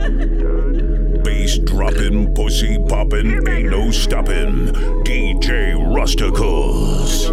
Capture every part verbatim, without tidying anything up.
Bass dropping, pussy popping, ain't no stopping. D J Rusticles.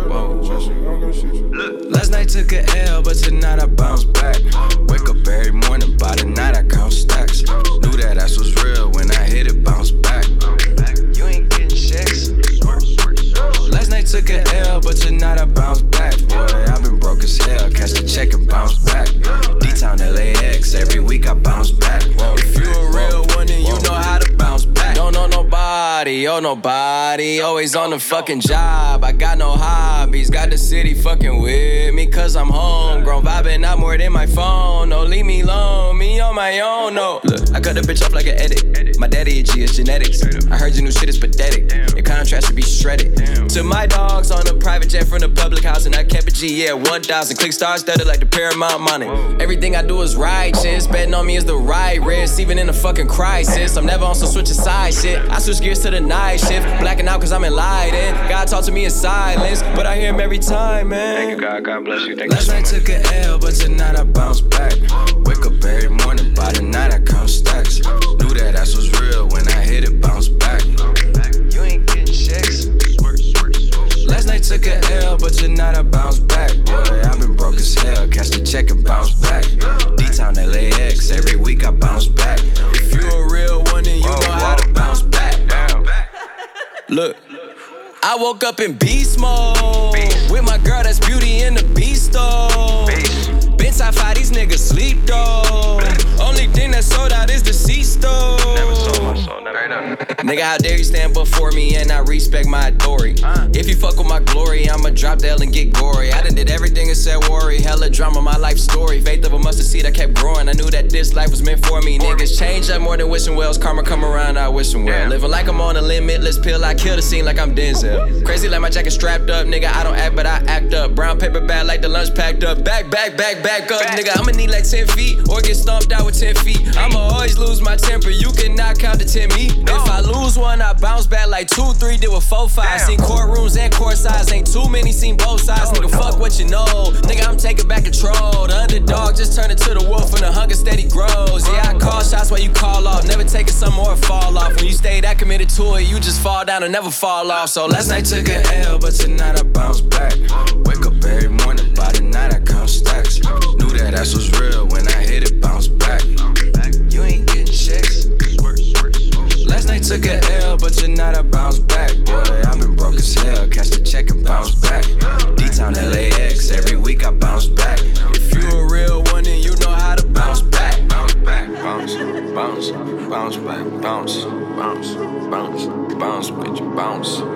Last night took a L, but tonight I bounce back. Wake up every morning, by the night I count stacks. Knew that ass was real when I hit it, bounce back. You ain't getting checks. Last night took a L, but tonight I bounce back. Boy, I've been broke as hell, catch the check and bounce back. D-Town L A X, every week I bounce back. If you a real one, then you know how to bounce back. Don't know nobody, oh nobody, always on the fucking job. I got no hobbies, got the city fucking with me, cause I'm homegrown, vibing out more than my phone. No, leave me alone, me on my own, no. Look, I cut the bitch off like an edit. My daddy a G, it's genetics. I heard your new shit is pathetic. Your contrast should be shredded. To my dogs on a private jet from the public house, and I kept a G, yeah, one thousand. Click stars studded like the Paramount money. Everything I do is righteous. Betting on me is the right risk, even in a fucking crisis. I'm never on some switch of side shit. I switch gears to the night shift, blacking out cause I'm enlightened. God talk to me in silence, but I hear him every time, man. Thank you, God. God bless you. Thank Last you so night much. took a L, but tonight I bounce back. Wake up every morning, by the night I count stacks. Knew that ass was real when I hit it, bounce back. You ain't getting checks. Last night took a L, but tonight I bounce back. Boy, I've been broke as hell, catch the check and bounce back. D-Town L A X, every week I bounce back. If you a real one, then you know how to bounce back. Look, I woke up in beast mode with my girl that's Beauty and the Beast though. Been top five, these niggas sleep though. Only thing that sold out is the C-store. Never sold my soul, never. Nigga, how dare you stand before me and I respect my authority. uh. If you fuck with my glory, I'ma drop the L and get gory. I done did everything and said worry. Hella drama, my life story. Faith of a mustard seed, I kept growing. I knew that this life was meant for me. Niggas change up more than wishing wells. Karma come around, I wishing well. Living like I'm on a limitless pill. I kill the scene like I'm Denzel. Crazy like my jacket strapped up. Nigga, I don't act, but I act up. Brown paper bag like the lunch packed up. Back, back, back, back up. Nigga, I'ma need like ten feet or get stomped out with ten feet. I'ma always lose my temper. You cannot count to ten me. If I lose one, I bounce back like two, three, did with four, five. Seen courtrooms and court sides, ain't too many, seen both sides. Nigga, fuck what you know. Nigga, I'm taking back control. The underdog just turned into the wolf and the hunger steady grows. Yeah, I call shots while you call off. Never taking some more fall off. When you stay that committed to it, you just fall down and never fall off. So last night took an L, but tonight I bounce back. Wake up every morning, by the night I count stacks. Knew that ass was real when I hit it, bounce back. You ain't getting checks. Last night took a L, but tonight I bounce back. Boy, I've been broke as hell, catch the check and bounce back. D-Town L A X, every week I bounce back. If you a real one, then you know how to bounce back. Bounce back, bounce, bounce, bounce back, bounce, bounce, bounce, bounce, bitch, bounce.